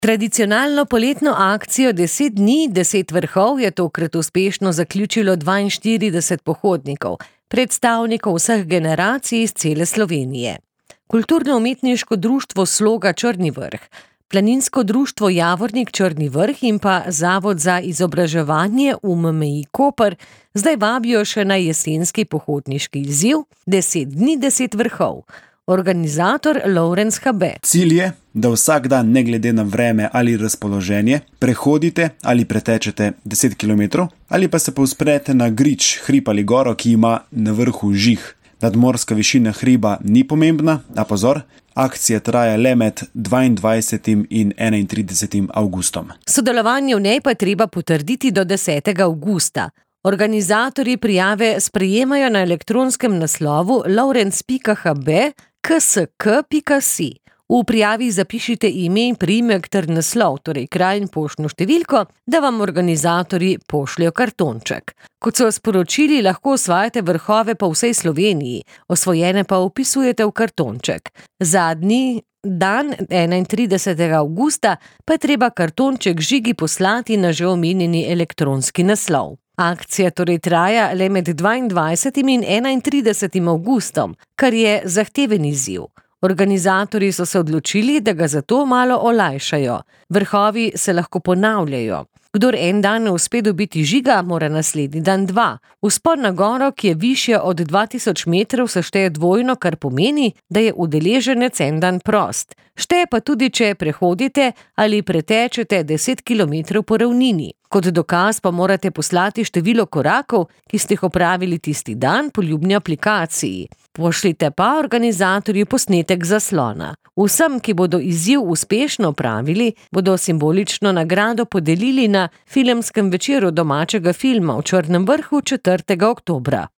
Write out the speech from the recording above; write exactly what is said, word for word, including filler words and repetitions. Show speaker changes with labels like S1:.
S1: Tradicionalno poletno akcijo deset dni, deset vrhov je tokrat uspešno zaključilo dvainštirideset pohodnikov, predstavnikov vseh generacij iz cele Slovenije. Kulturno-umetniško društvo Sloga Črni vrh, planinsko društvo Javornik Črni vrh in pa Zavod za izobraževanje U M M I Koper zdaj vabijo še na jesenski pohodniški izziv deset dni, deset vrhov. Organizator Lovrenc Habe.
S2: Cilj je, da vsak dan, ne glede na vreme ali razpoloženje, prehodite ali pretečete deset kilometrov ali pa se povzprete na grič, hrib ali goro, ki ima na vrhu žig. Nadmorska višina hriba ni pomembna, a pozor, akcija traja le med dvaindvajsetim in enaintridesetim avgustom.
S1: Sodelovanje v njej pa treba potrditi do desetega avgusta. Organizatorji prijave sprejemajo na elektronskem naslovu lovrenc pika habe k s k pika si. V prijavi zapišite ime in priimek ter naslov, torej kraj in poštno številko, da vam organizatorji pošljajo kartonček. Kot so sporočili, lahko osvajate vrhove po vsej Sloveniji, osvojene pa vpisujete v kartonček. Zadnji dan, enaintridesetega avgusta, pa je treba kartonček žigi poslati na že omenjeni elektronski naslov. Akcija torej traja le med dvaindvajsetim in enaintridesetim avgustom, kar je zahteven izziv. Organizatorji so se odločili, da ga zato malo olajšajo. Vrhovi se lahko ponavljajo. Kdor en dan ne uspe dobiti žiga, mora naslednji dan dva. Vzpon na goro, ki je višja od dva tisoč metrov, se šteje dvojno, kar pomeni, da je udeleženec en dan prost. Šteje pa tudi, če prehodite ali pretečete deset kilometrov po ravnini. Kot dokaz pa morate poslati število korakov, ki ste jih opravili tisti dan po ljubni aplikaciji. Pošljite pa organizatorju posnetek zaslona. Vsem, ki bodo izziv uspešno opravili, bodo simbolično nagrado podelili na filmskem večeru domačega filma v Črnem vrhu četrtega oktobra.